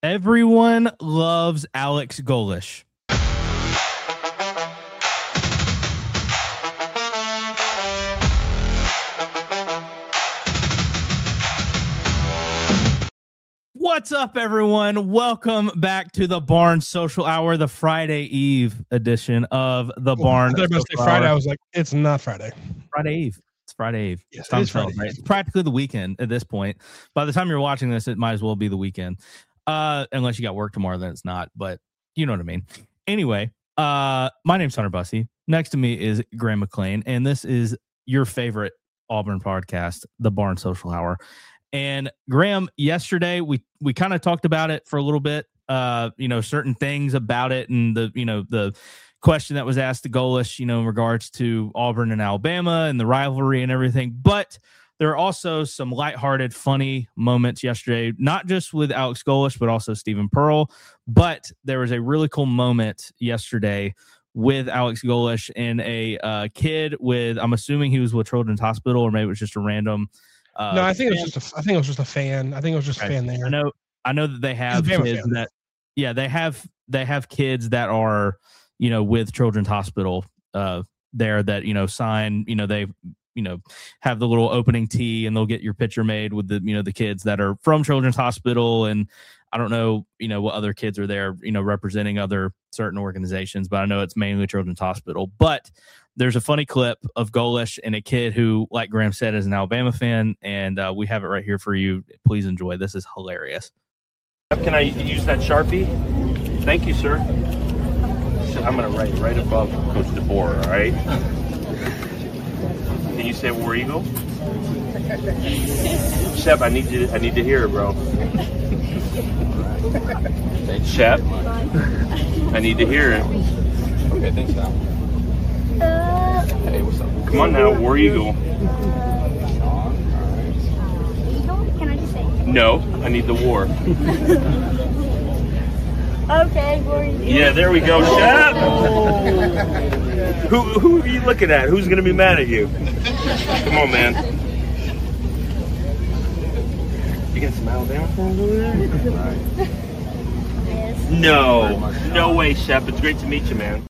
Everyone loves Alex Golesh. What's up, everyone? Welcome back to the Barn Social Hour, the Friday Eve edition of the Barn Social Social Friday. Hour. I was like, it's not Friday. Friday Eve. It's Friday Eve. Yes, It's Friday. It's practically the weekend at this point. By the time you're watching this, it might as well be the weekend. Unless you got work tomorrow, then it's not. But you know what I mean. Anyway, my name's Hunter Bussey. Next to me is Graham McLean, and this is your favorite Auburn podcast, the Barn Social Hour. And Graham, yesterday we kind of talked about it for a little bit. Certain things about it, and the question that was asked to Golesh, in regards to Auburn and Alabama and the rivalry and everything. But there are also some lighthearted, funny moments yesterday, not just with Alex Golesh, but also Stephen Pearl. But there was a really cool moment yesterday with Alex Golesh and a kid with, I'm assuming he was with Children's Hospital, or maybe it was just a random. No, I think it was just a fan. I think it was just a fan there. I know that they have kids that, they have kids that are, with Children's Hospital there that, sign, they, have the little opening tee, and they'll get your picture made with the, the kids that are from Children's Hospital. And I don't know, what other kids are there, representing other certain organizations, but I know it's mainly Children's Hospital. But there's a funny clip of Golesh and a kid who, like Graham said, is an Alabama fan, and we have it right here for you. Please enjoy. This is hilarious. Can I use that Sharpie? Thank you, sir. I'm going to write right above Coach DeBoer, all right? Can you say War Eagle? Shep, I need to hear it, bro. Shep, I need to hear it. Okay, thanks, Sal. Hey, what's up? Come on now, War Eagle. Eagle? Can I just say? No, I need the war. Okay, War Eagle. Yeah, there we go, Shep. Who are you looking at? Who's gonna be mad at you? Come on, man. You got some Alabama fans over there? Yes. No way, Shep. It's great to meet you, man.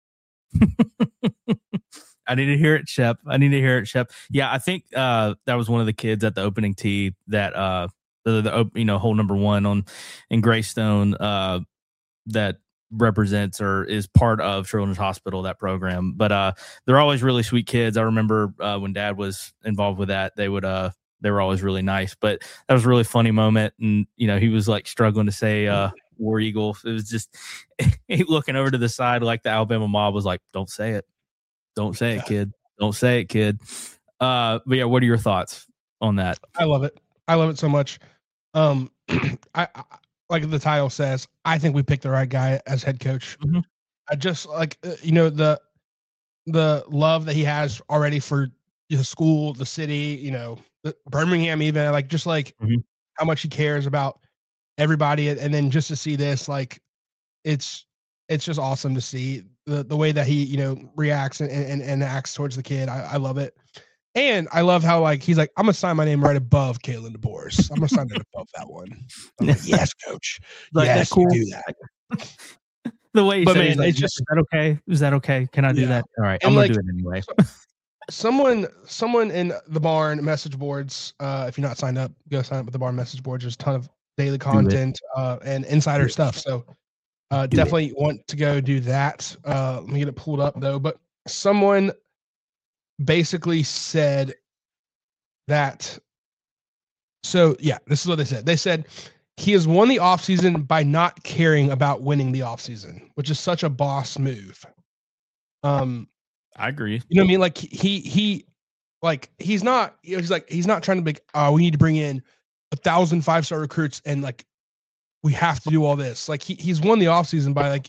I need to hear it, Shep. Yeah, I think that was one of the kids at the opening tee that the hole number one in Greystone that represents or is part of Children's Hospital, that program. But they're always really sweet kids. I remember when Dad was involved with that, they were always really nice. But that was a really funny moment, and he was like struggling to say War Eagle. It was just looking over to the side, like the Alabama mob was like, "Don't say it. Don't say it, kid. Don't say it, kid." But yeah, what are your thoughts on that? I love it. I love it so much. I like the title says, I think we picked the right guy as head coach. Mm-hmm. I just like the love that he has already for the school, the city, Birmingham, even Mm-hmm. how much he cares about everybody, and then just to see this, like it's just awesome to see the way that he reacts and acts towards the kid. I love it. And I love how he's like, I'm gonna sign my name right above Kalen DeBoer's. I'm gonna sign it above that one. I'm like, yes, coach. Like, yes, cool. you do that. The way he But said, man, he's like, it's just, is that okay? Is that okay? Can I do that? All right, And I'm gonna do it anyway. someone in the Barn message boards, if you're not signed up, go sign up with the Barn message boards. There's a ton of daily content and insider stuff. So definitely want to go do that. Let me get it pulled up though. But someone basically said that. So yeah, this is what they said. They said he has won the offseason by not caring about winning the offseason, which is such a boss move. I agree. You know what I mean? Like he's not, he's not trying to be, we need to bring in 1,000 5-star recruits and we have to do all this. Like he's won the offseason by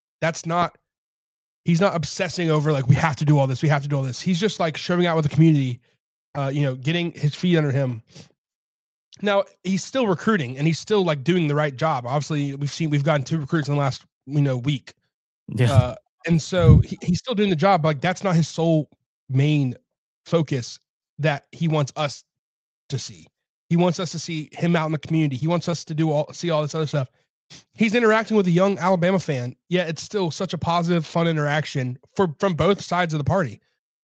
he's not obsessing over we have to do all this. We have to do all this. He's just showing out with the community, getting his feet under him. Now he's still recruiting and he's still doing the right job. Obviously we've gotten 2 recruits in the last, week. Yeah. And so he's still doing the job. That's not his sole main focus that he wants us to see. He wants us to see him out in the community. He wants us to see all this other stuff. he's interacting with a young Alabama fan. Yeah, it's still such a positive, fun interaction from both sides of the party.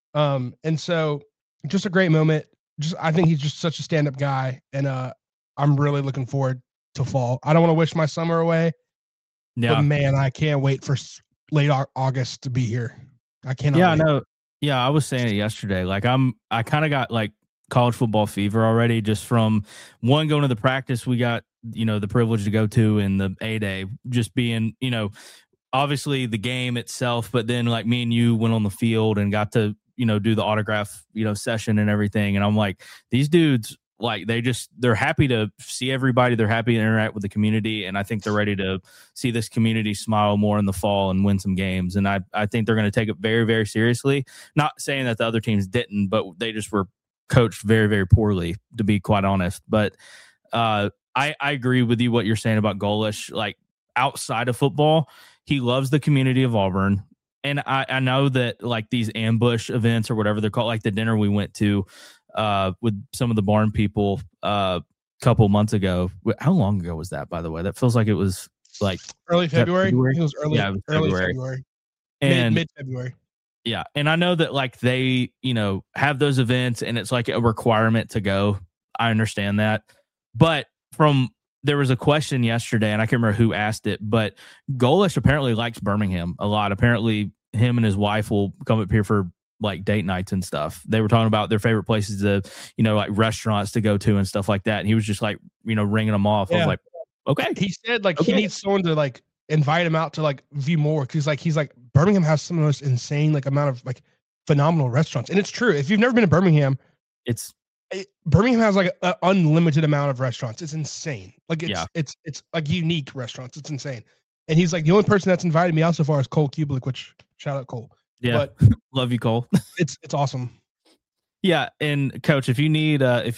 And so just a great moment. I think he's just such a stand-up guy, and I'm really looking forward to fall. I don't want to wish my summer away, but man, I can't wait for late August to be here. I cannot. Yeah, wait. I know. Yeah, I was saying it yesterday. Like I kind of got like college football fever already, just from going to the practice we got, the privilege to go to in the A-Day, just being, obviously the game itself, but then like me and you went on the field and got to, do the autograph, session and everything. And I'm like, these dudes, like they're happy to see everybody. They're happy to interact with the community. And I think they're ready to see this community smile more in the fall and win some games. And I think they're going to take it very, very seriously. Not saying that the other teams didn't, but they just were coached very, very poorly, to be quite honest. But I agree with you what you're saying about Golesh. Like outside of football, he loves the community of Auburn. And I know that like these ambush events or whatever they're called, like the dinner we went to with some of the barn people a couple months ago. How long ago was that, by the way? That feels like it was like early February. February? It was early, Yeah, it was early February. February. And Mid-February. yeah. And I know that like they, have those events and it's like a requirement to go. I understand that. But there was a question yesterday, and I can't remember who asked it, but Golesh apparently likes Birmingham a lot. Apparently, him and his wife will come up here for like date nights and stuff. They were talking about their favorite places to, like restaurants to go to and stuff like that. And he was just like, ringing them off. Yeah. I was like, okay. He said like he needs someone to like invite him out to like view more, because he's like Birmingham has some of the most insane like amount of like phenomenal restaurants, and it's true. If you've never been to Birmingham, Birmingham has like an unlimited amount of restaurants. It's insane. Like it's like unique restaurants. It's insane. And he's like, the only person that's invited me out so far is Cole Kubelik, which shout out Cole. Yeah. But love you, Cole. It's awesome. Yeah. And coach, if you need a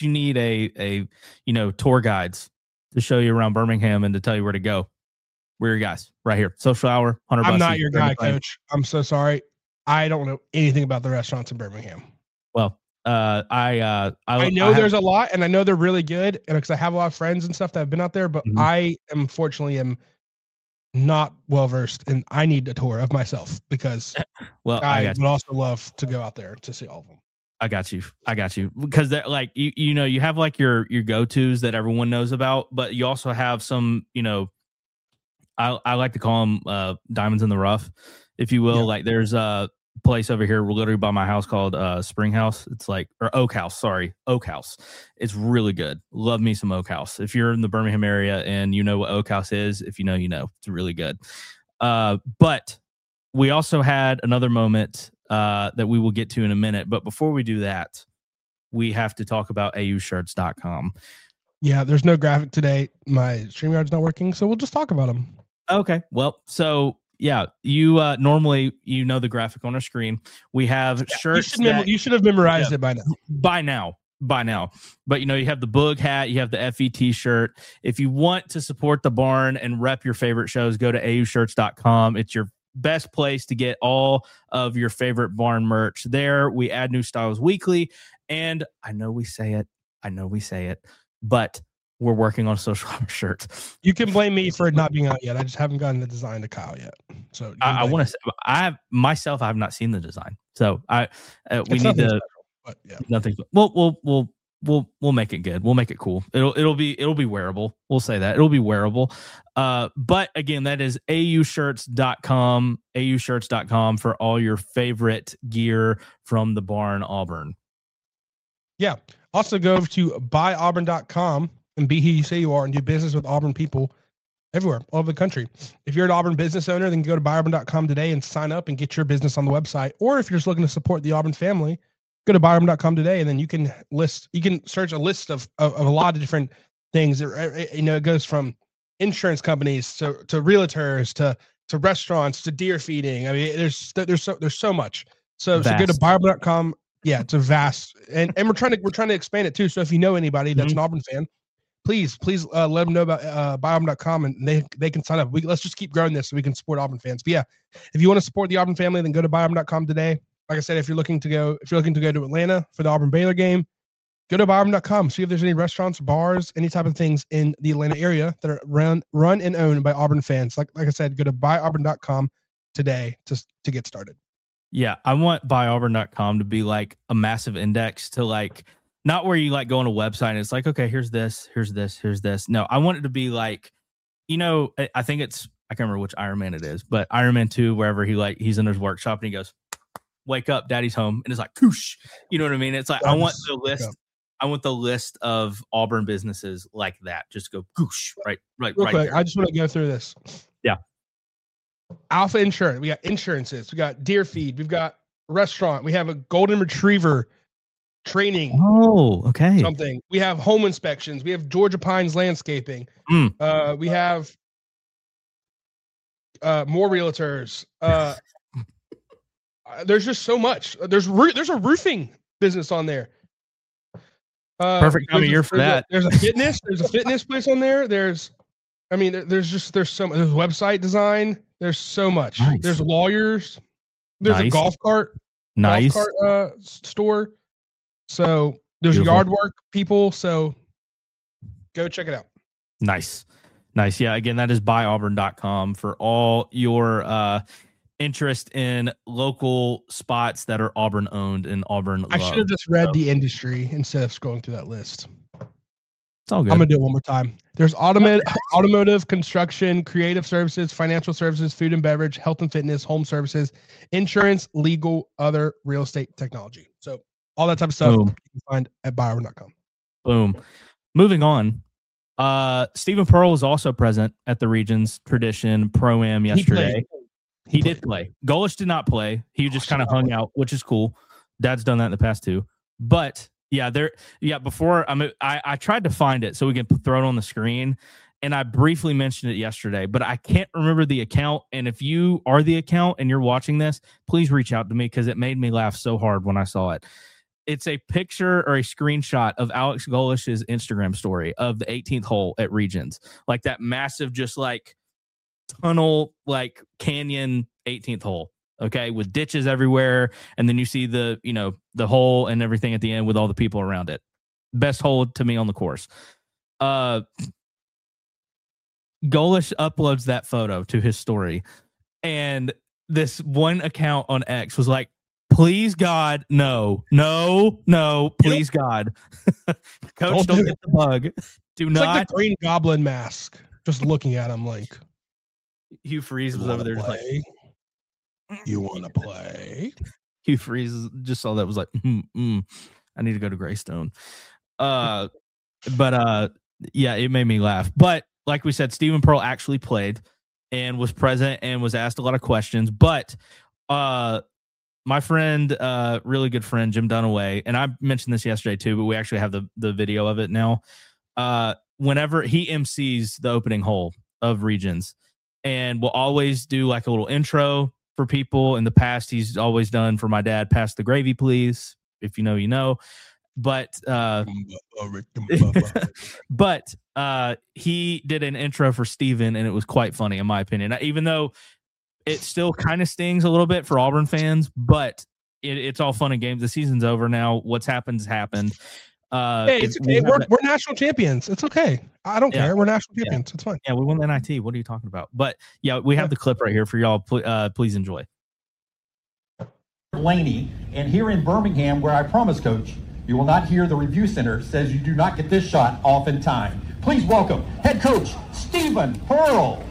tour guides to show you around Birmingham and to tell you where to go, we're your guys right here. Social Hour, $100. I'm not your guy, coach. I'm so sorry. I don't know anything about the restaurants in Birmingham. Well, I know there's a lot, and I know they're really good, and because I have a lot of friends and stuff that have been out there, but I am not well versed, and I need a tour of myself because I would also love to go out there to see all of them. I got you because that like you have like your go-tos that everyone knows about, but you also have some I like to call them diamonds in the rough, if you will. Yeah. Like there's a place over here literally by my house called Spring House. It's like, or Oak House. It's really good. Love me some Oak House. If you're in the Birmingham area and you know what Oak House is, if you know, it's really good. But we also had another moment that we will get to in a minute. But before we do that, we have to talk about aushirts.com. Yeah, there's no graphic today. My StreamYard's not working, so we'll just talk about them. Okay. Well, so yeah, you normally the graphic on our screen. We have shirts. You should have memorized it by now. By now. But you have the Boog hat, you have the FET shirt. If you want to support the barn and rep your favorite shows, go to aushirts.com. It's your best place to get all of your favorite barn merch. There, we add new styles weekly, and I know we say it, but we're working on social shirts. You can blame me for it not being out yet. I just haven't gotten the design to Kyle yet. So I want to. I have not seen the design. So we need to. But yeah, nothing. We'll make it good. We'll make it cool. It'll be wearable. We'll say that it'll be wearable. But again, that is aushirts.com. aushirts.com for all your favorite gear from the barn Auburn. Yeah. Also go to buyauburn.com and be who you say you are and do business with Auburn people everywhere, all over the country. If you're an Auburn business owner, then go to buyauburn.com today and sign up and get your business on the website. Or if you're just looking to support the Auburn family, go to buyauburn.com today, and then you can search a list of a lot of different things. It goes from insurance companies to realtors to restaurants to deer feeding. I mean, there's so much. So go to buyauburn.com. Yeah, it's a vast, and we're trying to expand it too. So if you know anybody that's an Auburn fan, please let them know about buyauburn.com, and they can sign up. Let's just keep growing this so we can support Auburn fans. But yeah, if you want to support the Auburn family, then go to buyauburn.com today. Like I said, if you're looking to go to Atlanta for the Auburn Baylor game, go to buyauburn.com. See if there's any restaurants, bars, any type of things in the Atlanta area that are run and owned by Auburn fans. Like I said, go to buyauburn.com today to get started. Yeah, I want buyauburn.com to be like a massive index to like, not where you like go on a website and it's like, okay, here's this. No, I want it to be like, you know, I think it's, I can't remember which Iron Man it is, but Iron Man 2, wherever he's in his workshop and he goes, wake up, daddy's home. And it's like, koosh. You know what I mean? It's like, I want the list of Auburn businesses like that. Just go koosh, right. Real quick, there. I just want to go through this. Yeah. Alpha Insurance. We got insurances. We got deer feed. We've got restaurant. We have a golden retriever training. Oh, okay. Something. We have home inspections. We have Georgia Pines landscaping. We have more realtors. There's just so much. There's a roofing business on there. Perfect time of year for that. There's a fitness place on there. There's so much. There's website design. There's so much. Nice. There's lawyers. There's a golf cart. Nice. Golf cart store. So there's yard work people. So go check it out. Nice. Yeah. Again, that is buyauburn.com for all your interest in local spots that are Auburn owned and Auburn loved. I should have just read the industry instead of scrolling through that list. It's all good. I'm gonna do it one more time. There's automotive, construction, creative services, financial services, food and beverage, health and fitness, home services, insurance, legal, other, real estate, technology. So all that type of stuff you can find at buyauburn.com. Boom. Moving on. Stephen Pearl was also present at the Regions Tradition Pro-Am yesterday. He did play. Golish did not play. He just kind of hung out, which is cool. Dad's done that in the past too. But before I tried to find it so we can throw it on the screen, and I briefly mentioned it yesterday, but I can't remember the account. And if you are the account and you're watching this, please reach out to me because it made me laugh so hard when I saw it. It's a picture or a screenshot of Alex Golish's Instagram story of the 18th hole at Regions, like that massive, just like tunnel, like canyon 18th hole. Okay. With ditches everywhere. And then you see the hole and everything at the end with all the people around it. Best hole to me on the course. Golish uploads that photo to his story. And this one account on X was like, please God, no, please God. Coach, don't get the bug. It's like the Green Goblin mask. Just looking at him like Hugh Freeze was over there just like, you want to play? Hugh Freeze just saw that, was like, I need to go to Greystone. But it made me laugh. But like we said, Stephen Pearl actually played and was present and was asked a lot of questions. But my friend, really good friend, Jim Dunaway, and I mentioned this yesterday too, but we actually have the video of it now. Whenever he MCs the opening hole of Regions, and we'll always do like a little intro for people. In the past, he's always done for my dad, pass the gravy, please. If you know, you know. But he did an intro for Steven, and it was quite funny, in my opinion. Even though it still kind of stings a little bit for Auburn fans, but it's all fun and games. The season's over now. What's happened has happened. Hey, it's okay. We're national champions. It's okay. I don't care. We're national champions. It's fine. Yeah, we won the NIT. What are you talking about? But yeah, we have the clip right here for y'all. Please enjoy. Laney, and here in Birmingham, where I promise, Coach, you will not hear the review center says you do not get this shot off in time. Please welcome head coach Stephen Pearl.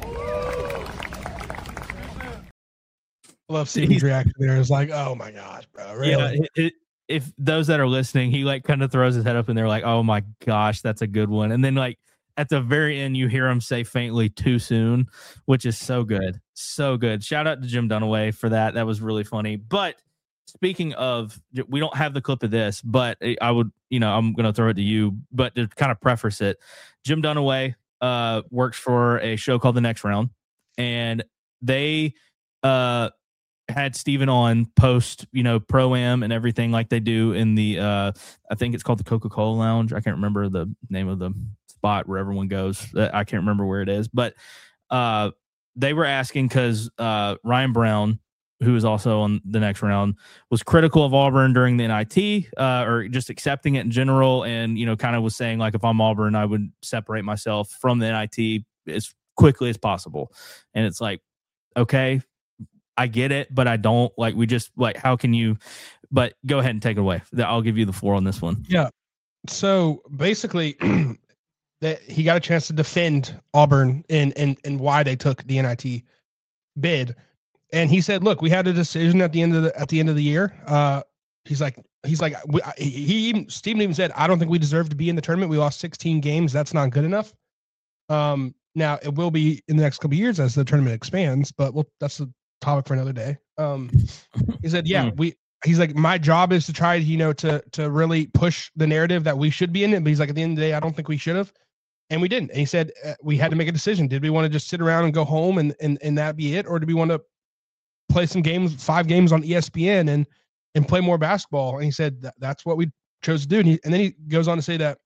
I love Steven's reaction there. It's like, oh my gosh, bro. Really? Yeah, if those that are listening, he like kind of throws his head up and they're like, oh my gosh, that's a good one. And then like at the very end, you hear him say faintly too soon, which is so good. So good. Shout out to Jim Dunaway for that. That was really funny. But speaking of, we don't have the clip of this, but I would, I'm going to throw it to you, but to kind of preface it, Jim Dunaway works for a show called The Next Round, and they had Steven on post, Pro-Am and everything like they do in the, I think it's called the Coca-Cola Lounge. I can't remember the name of the spot where everyone goes. I can't remember where it is, but they were asking because Ryan Brown who was also on the next round, was critical of Auburn during the NIT, or just accepting it in general, and kind of was saying like, if I'm Auburn, I would separate myself from the NIT as quickly as possible. And it's like, okay, I get it, but I don't like. We just like, how can you? But go ahead and take it away. I'll give you the floor on this one. Yeah. So basically, that he got a chance to defend Auburn and why they took the NIT bid. And he said, "Look, we had a decision at the end of the year." Steven even said, "I don't think we deserve to be in the tournament. We lost 16 games. That's not good enough." Now it will be in the next couple of years as the tournament expands, but that's a topic for another day. He said, "Yeah, he's like, my job is to try, to really push the narrative that we should be in it." But he's like, at the end of the day, I don't think we should have. And we didn't. And he said, we had to make a decision. Did we want to just sit around and go home and that be it? Or do we want to play some games, 5 games on ESPN and play more basketball? And he said, that's what we chose to do. And then he goes on to say that,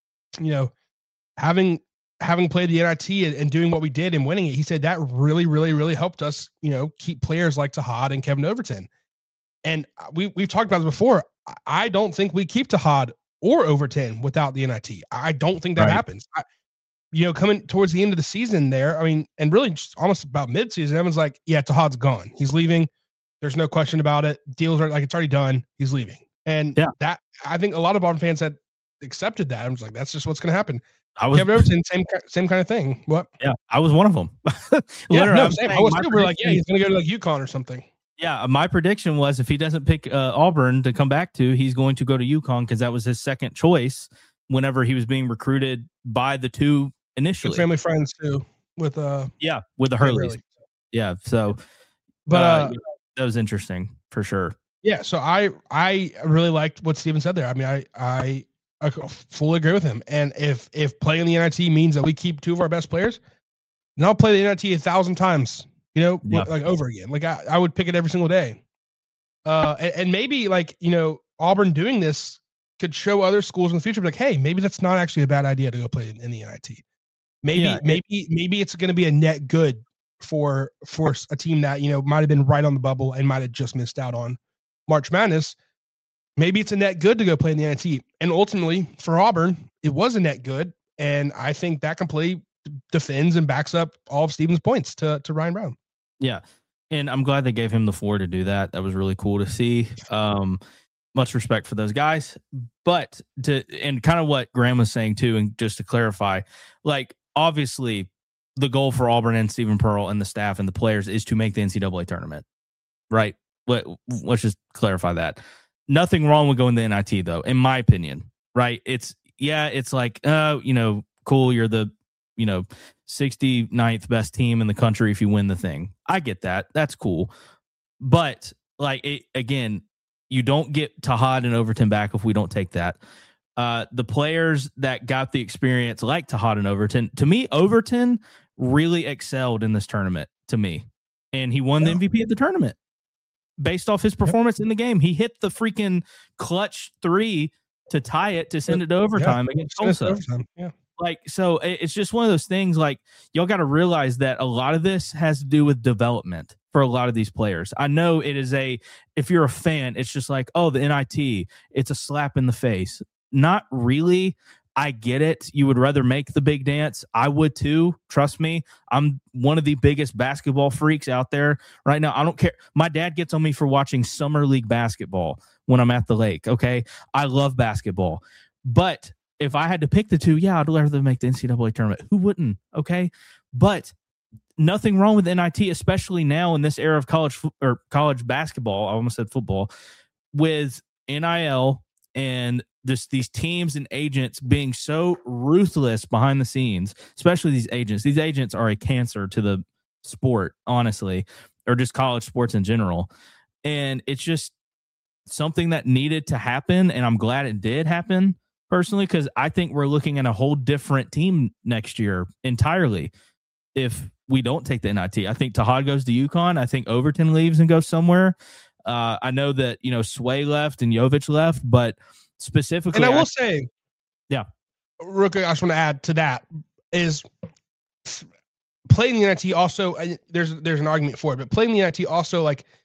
having played the NIT and doing what we did and winning it, he said that really, really, really helped us, keep players like Tahad and Kevin Overton. And we've talked about this before. I don't think we keep Tahad or Overton without the NIT. I don't think that happens. Coming towards the end of the season there, and really just almost about midseason, everyone's like, yeah, Tahad's gone. He's leaving. There's no question about it. Deals are like, it's already done. He's leaving. And that, I think a lot of Auburn fans had accepted that. I'm just like, that's just what's going to happen. Kevin Overton, same kind of thing. What? Yeah, I was one of them. Same. I was too. We're like, yeah, he's going to go to like UConn or something. Yeah, my prediction was if he doesn't pick Auburn to come back to, he's going to go to UConn because that was his second choice whenever he was being recruited by the two initially. Good family friends too with the Hurleys. Yeah, so but that was interesting for sure. Yeah, so I really liked what Steven said there. I fully agree with him. And if playing the NIT means that we keep 2 of our best players, then I'll play the NIT 1,000 times. Like over again. Like I would pick it every single day. And maybe like, Auburn doing this could show other schools in the future, like, hey, maybe that's not actually a bad idea to go play in the NIT. Maybe it's going to be a net good for a team that, might have been right on the bubble and might have just missed out on March Madness. Maybe it's a net good to go play in the NIT. And ultimately for Auburn, it was a net good. And I think that completely defends and backs up all of Steven's points to Ryan Brown. Yeah. And I'm glad they gave him the floor to do that. That was really cool to see. Much respect for those guys. But and kind of what Graham was saying too, and just to clarify, like obviously the goal for Auburn and Stephen Pearl and the staff and the players is to make the NCAA tournament. Right? Let's just clarify that. Nothing wrong with going to the NIT though, in my opinion. Right? It's like cool, you're the 69th best team in the country if you win the thing. I get that. That's cool. But like again, you don't get Tahad and Overton back if we don't take that. The players that got the experience like Tahad and Overton, to me, Overton really excelled in this tournament to me. And he won the MVP of the tournament based off his performance in the game. He hit the freaking clutch 3 to tie it, to send it to overtime against Tulsa. Yeah. Like, so it's just one of those things, like, y'all got to realize that a lot of this has to do with development for a lot of these players. I know it is if you're a fan, it's just like, oh, the NIT, it's a slap in the face. Not really. I get it. You would rather make the big dance. I would too. Trust me. I'm one of the biggest basketball freaks out there right now. I don't care. My dad gets on me for watching summer league basketball when I'm at the lake. Okay. I love basketball, but if I had to pick the two, I'd rather make the NCAA tournament. Who wouldn't? Okay. But nothing wrong with NIT, especially now in this era of college basketball. I almost said football, with NIL and these teams and agents being so ruthless behind the scenes, especially these agents. These agents are a cancer to the sport, honestly, or just college sports in general. And it's just something that needed to happen. And I'm glad it did happen. Personally, because I think we're looking at a whole different team next year entirely if we don't take the NIT. I think Tahad goes to UConn. I think Overton leaves and goes somewhere. I know that, Sway left and Jovic left, but specifically... And I will say... Yeah. Real quick, I just want to add to that is playing the NIT also... There's an argument for it, but playing the NIT also, like,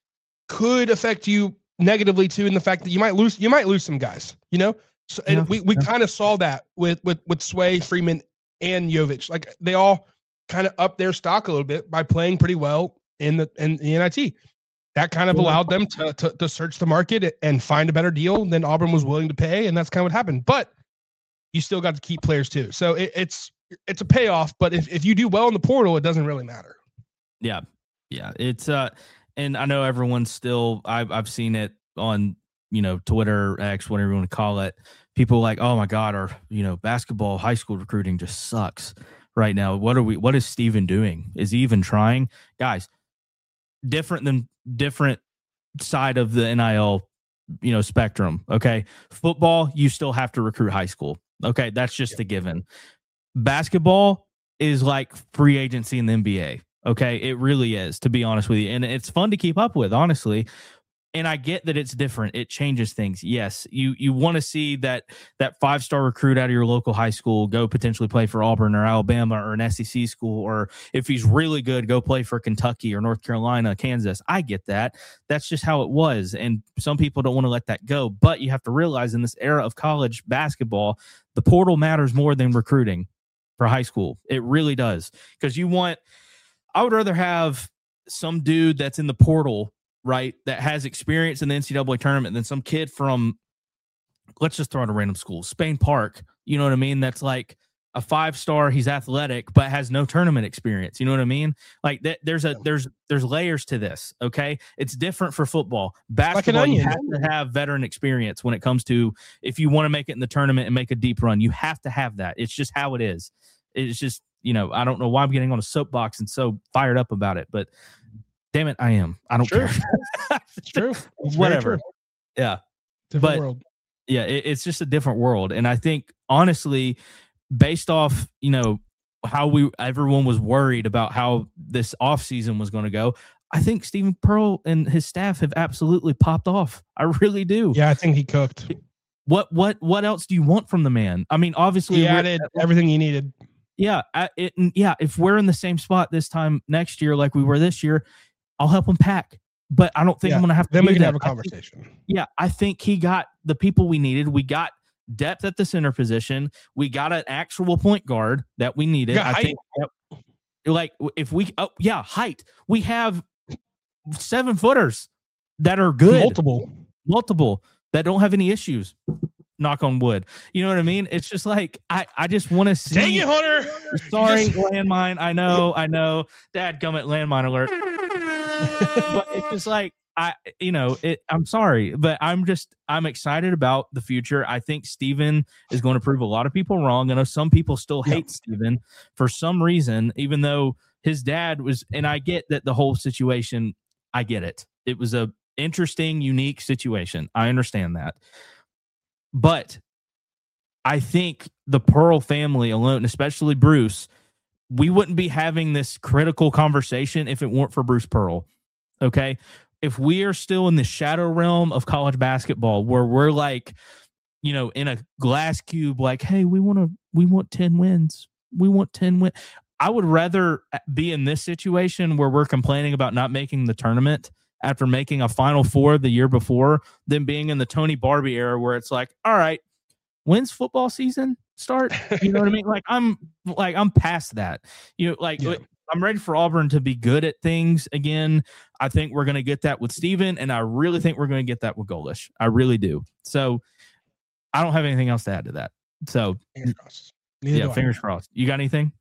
could affect you negatively too, in the fact that you might lose some guys, So, and we kind of saw that with Sway, Freeman, and Jovic. Like they all kind of upped their stock a little bit by playing pretty well in the NIT. That kind of allowed them to search the market and find a better deal than Auburn was willing to pay, and that's kind of what happened. But you still got to keep players too, so it's a payoff. But if you do well in the portal, it doesn't really matter. Yeah, it's and I know everyone's still. I've seen it on Twitter, X, whatever you want to call it. People like, oh my God, our basketball high school recruiting just sucks right now. What is Steven doing? Is he even trying? Guys, different side of the NIL spectrum. Okay, football, you still have to recruit high school. Okay, that's just a given. Basketball is like free agency in the NBA. Okay, it really is, to be honest with you, and it's fun to keep up with, honestly. And I get that it's different. It changes things. Yes, you want to see that 5-star recruit out of your local high school go potentially play for Auburn or Alabama or an SEC school, or if he's really good, go play for Kentucky or North Carolina, Kansas. I get that. That's just how it was. And some people don't want to let that go. But you have to realize in this era of college basketball, the portal matters more than recruiting for high school. It really does. Because I would rather have some dude that's in the portal, right, that has experience in the NCAA tournament than some kid from, let's just throw out a random school, Spain Park, you know what I mean? That's like a 5-star, he's athletic, but has no tournament experience. You know what I mean? Like there's layers to this. Okay. It's different for football. Basketball, you have to have veteran experience when it comes to, if you want to make it in the tournament and make a deep run, you have to have that. It's just how it is. It's just, I don't know why I'm getting on a soapbox and so fired up about it, but damn it, I am. I don't care. It's true. It's whatever. True. Yeah. Different world. Yeah, it's just a different world. And I think, honestly, based off, how everyone was worried about how this offseason was going to go, I think Steven Pearl and his staff have absolutely popped off. I really do. Yeah, I think he cooked. What else do you want from the man? I mean, obviously, he added everything he needed. Yeah, if we're in the same spot this time next year like we were this year, I'll help him pack. But I don't think I'm going to have to. Then we can have a conversation. I think he got the people we needed. We got depth at the center position. We got an actual point guard that we needed. I think, like, if we, height. We have 7-footers that are good. Multiple that don't have any issues. Knock on wood. You know what I mean? It's just like, I just want to see. Dang it, Hunter. Sorry, landmine. I know. Dadgummit, landmine alert. But it's just like, I'm sorry, but I'm excited about the future. I think Steven is going to prove a lot of people wrong. I know some people still hate Steven for some reason, even though his dad was, and I get that the whole situation, I get it. It was a interesting, unique situation. I understand that. But I think the Pearl family alone, especially Bruce, we wouldn't be having this critical conversation if it weren't for Bruce Pearl. Okay. If we are still in the shadow realm of college basketball where we're like, in a glass cube, like, hey, we want 10 wins. We want 10 wins. I would rather be in this situation where we're complaining about not making the tournament after making a Final Four the year before than being in the Tony Barbie era where it's like, all right, when's football season start? You know what I mean? I'm past that. I'm ready for Auburn to be good at things again. I think we're going to get that with Steven, and I really think we're going to get that with Golish. I really do. So I don't have anything else to add to that. So fingers crossed. You got anything?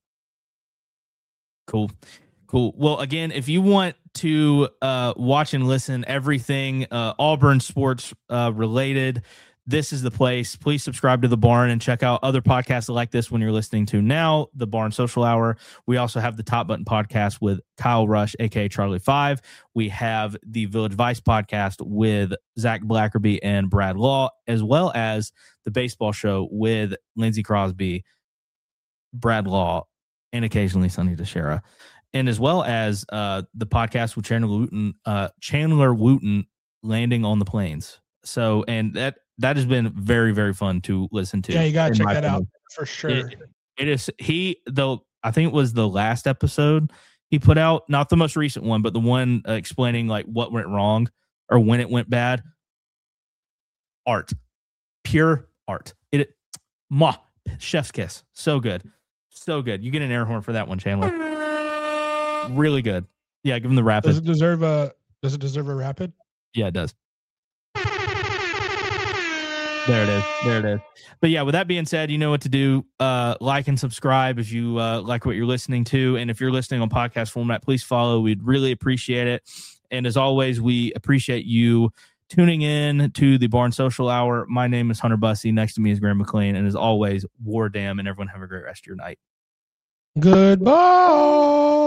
Cool. Well, again, if you want to watch and listen everything Auburn sports related, this is the place. Please subscribe to The Barn and check out other podcasts like this when you're listening to now, The Barn Social Hour. We also have the Top Button podcast with Kyle Rush, a.k.a. Charlie 5. We have the Village Vice podcast with Zach Blackerby and Brad Law, as well as the Baseball Show with Lindsey Crosby, Brad Law, and occasionally Sonny DeShera. And as well as the podcast with Chandler Wooten, Landing on the Plains. So, and that has been very, very fun to listen to. Yeah, you got to check that out for sure. It is. I think it was the last episode he put out, not the most recent one, but the one explaining like what went wrong. or when it went bad. Art, pure art. Chef's kiss. So good. So good. You get an air horn for that one, Chandler. Really good. Yeah, give him the rapid. Does it deserve a rapid? Yeah, it does. There it is. But yeah, with that being said, you know what to do. Like and subscribe if you like what you're listening to. And if you're listening on podcast format, please follow. We'd really appreciate it. And as always, we appreciate you tuning in to the Barn Social Hour. My name is Hunter Bussey. Next to me is Graham McLean. And as always, War Damn, and everyone have a great rest of your night. Goodbye.